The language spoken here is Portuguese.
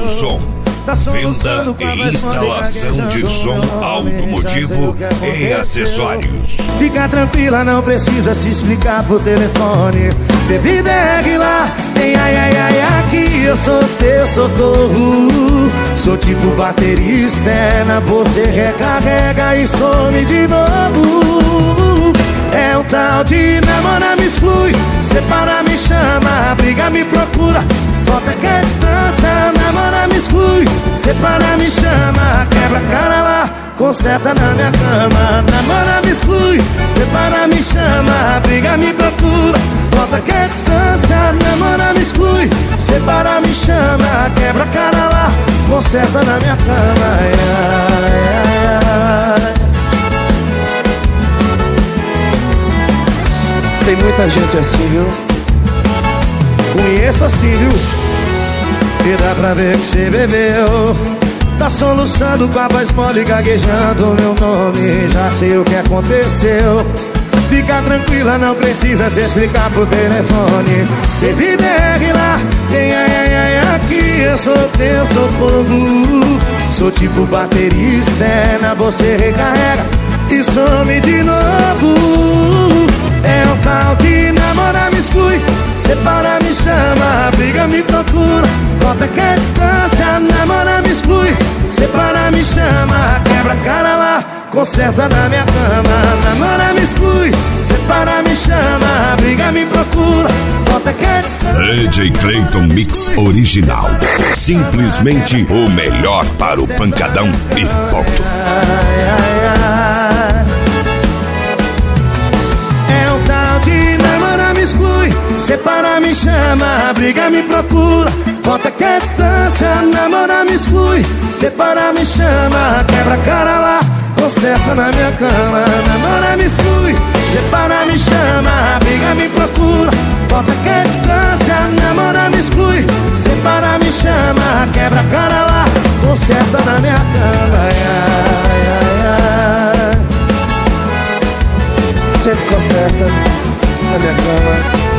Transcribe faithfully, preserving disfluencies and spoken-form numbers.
Alto Som. Venda e instalação de som automotivo e acessórios. Fica tranquila, não precisa se explicar por telefone. Bebida é regular, tem ai ai ai aqui. Eu sou teu socorro. Sou tipo bateria externa, você recarrega e some de novo. É um tal de namora, me exclui, separa, me chama, briga, me procura, volta que é distância. Namora, me exclui, separa, me chama, quebra a cara lá, conserta na minha cama. Namora, me exclui, separa, me chama, briga, me procura, volta que é distância. Namora, me exclui, separa, me chama, quebra a cara lá, conserta na minha cama. Ai, ai, ai. Tem muita gente assim, viu? Conheço assim, viu? E dá pra ver que você bebeu. Tá soluçando com a voz mole, gaguejando meu nome. Já sei o que aconteceu. Fica tranquila, não precisa se explicar por telefone. Bebida é regular, tem ai ai ai aqui. Eu sou teu socorro. Sou tipo bateria externa, você recarrega e some de novo. É um tal de namora, me exclui, separa, me chama, briga, me procura, volta que é distância. Namora, me exclui, separa, me chama, quebra a cara lá, conserta na minha cama. Namora, me exclui, separa, me chama, briga, me procura, volta que é distância. D J Clayton Mix Original. Simplesmente o melhor para o pancadão e ponto. Ai, ai, ai. É um tal de namora, me exclui, separa, me chama, briga, me procura, volta que é distância. Namora, me exclui, separa, me chama, quebra a cara lá, conserta na minha cama. Namora, me exclui, separa, me chama, briga, me procura, volta que é distância. Namora, me exclui, separa, me chama, quebra a cara lá, conserta na minha cama. Ai, ai, ai, ai. Sempre conserta na minha cama.